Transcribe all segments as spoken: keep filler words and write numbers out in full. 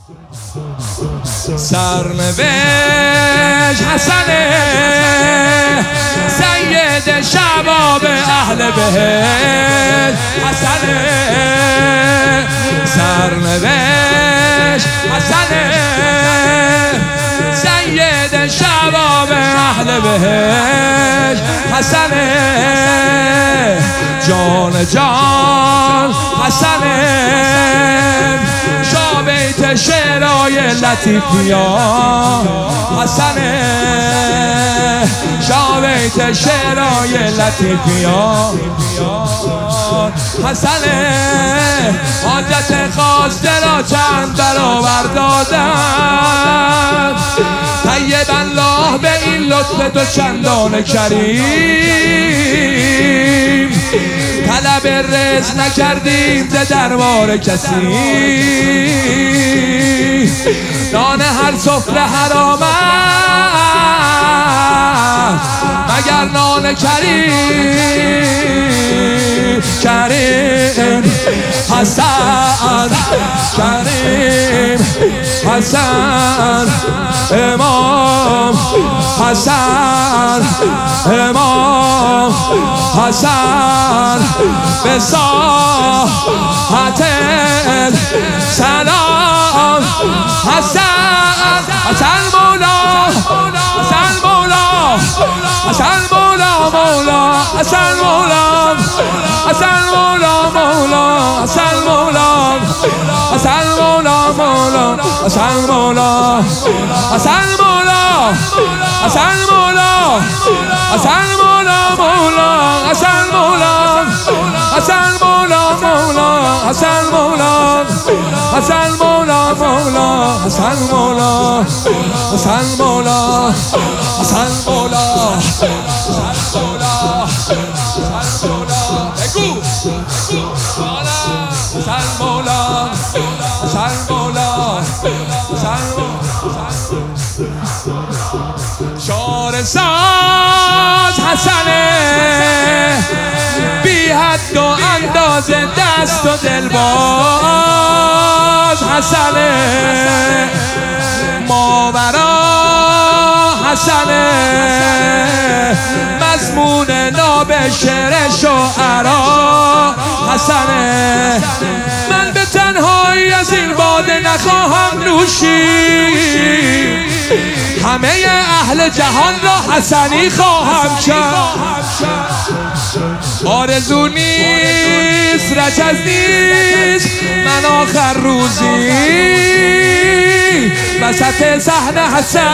سرنوشت حسن سید شباب اهل بهشت حسن سرنوشت حسن سید شباب اهل بهشت حسن جان جان حسن شابیت شعرهای لطیفیان حسن شابیت شعرهای لطیفیان حسن حاجت خواسته را چند برابر دادن طیب الله به این لطف دو چندان کریم طلب رزق نکردیم ز دربار کسی نان هر سفره حرام است مگر نان کریم کریم حسن کریم حسن امام حسن امام حسن به ساحت سلام حسن حسن مولا حسن مولا حسن مولا مولا حسن مولا حسن مولا مولا حسن مولا حسن مولا مولا حسن مولا حسن مولا حسن مولا حسن مولا مولا حسن مولا حسن مولا مولا حسن مولا حسن مولا مولا حسن مولا حسن مولا حسن مولا حسن مولا بگو حسن مولا حسن مولا حسن شار ساز حسنه بی حد و اندازه دست و دلباز حسنه ماورا حسنه مضمون ناب شعر شعرا حسنه من به تنهایی از این باده نخواهم نوشید همه اهل جهان را حسنی خواهم کرد آرزو نیست رجز نیست من آخر روزی وسط صحنه حسن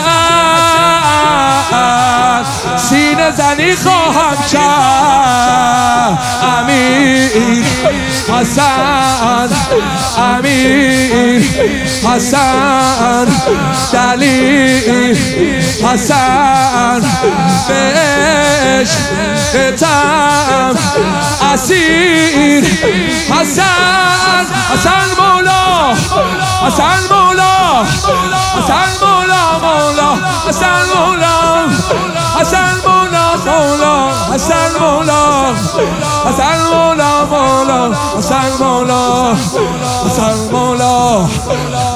سینه زنی خواهم کرد امیر حسن امیر حسن دلیل حسن بهش تم اسیر حسن حسن مولا حسن مولا حسن مولا مولا حسن مولا حسن مولا مولا حسن مولا حسن مولا مولا حسن مولا حسن مولا